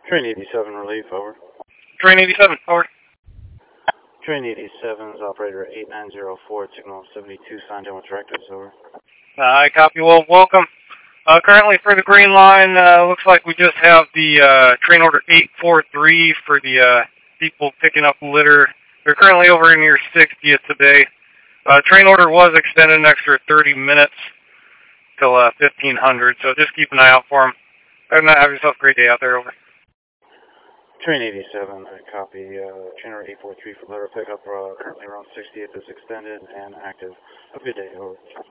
Train 87 relief, over. Train 87, over. Train 87's operator 8904, signal 72, signed in with directives, over. I copy. Well, welcome. Currently for the Green Line, looks like we just have the train order 843 for the people picking up litter. They're currently over near 60th today. Train order was extended an extra 30 minutes till 1500, so just keep an eye out for them. Other than that, have yourself a great day out there, over. Train 87, I copy. Train order 843 for litter pickup, currently around 60th is extended and active. Have a good day, over.